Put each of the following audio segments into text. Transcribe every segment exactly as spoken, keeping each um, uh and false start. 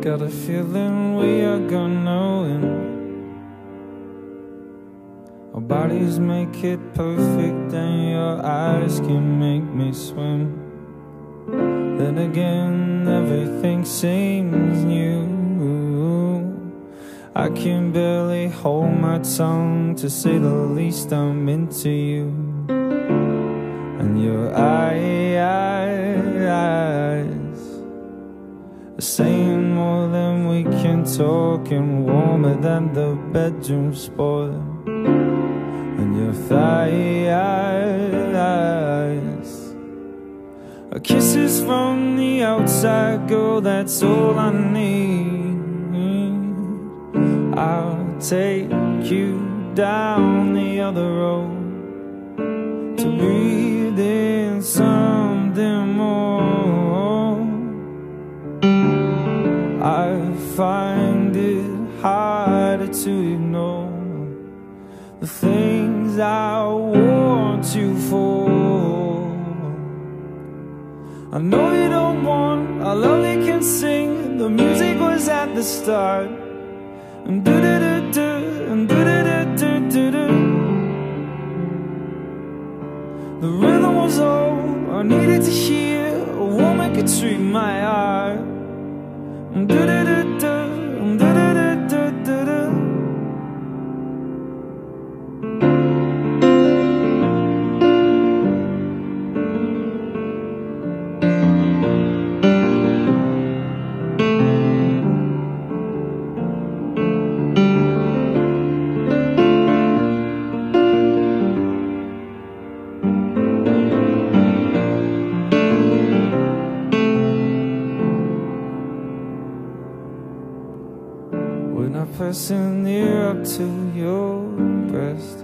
Got a feeling we are gonna win. Our bodies make it perfect, and your eyes can make me swim. Then again, everything seems new. I can barely hold my tongue, to say the least. I'm into you. And your eyes are saying more than we can talk, and warmer than the bedroom sport. And your thighs are kisses from the outside, girl, that's all I need. I'll take you down the other road, to breathe in something more. I find it harder to ignore the things I want you for. I know you don't want our love, you can sing. The music was at the start. And do do do do, and do do do do do do. The rhythm was all I needed to hear. A woman could treat my heart. And do do do do, and do do do do do do. When I press an ear up to your breast,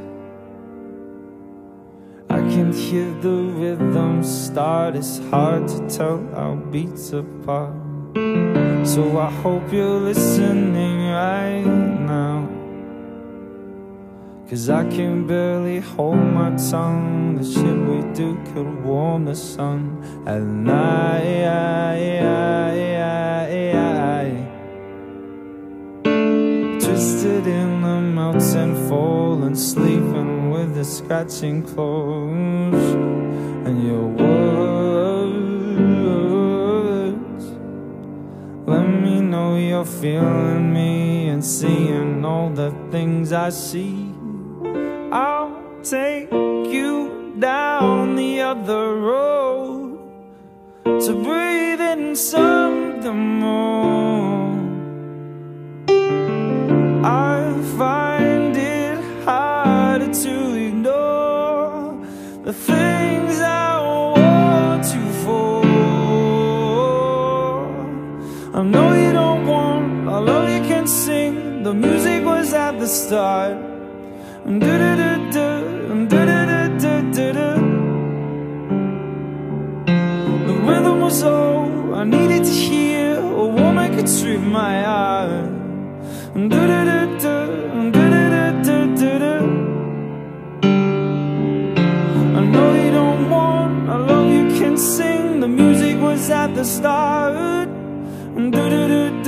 I can hear the rhythm start. It's hard to tell our beats apart. So I hope you're listening right now, 'cause I can barely hold my tongue. The shit we do could warm the sun at night. Twisted in the mountain, falling, sleeping with the scratching clothes. And your words let me know you're feeling me, and seeing all the things I see. I'll take you down the other road, to breathe in something more. I find it harder to ignore the things I want you for. I know you don't want all love, you can sing. The music was at the start. Do do do do, do do do do do do. The rhythm was all I needed to hear. A woman could treat my heart. Do do do do, do do do do do do. I know you don't want a love, you can sing. The music was at the start. Do do do.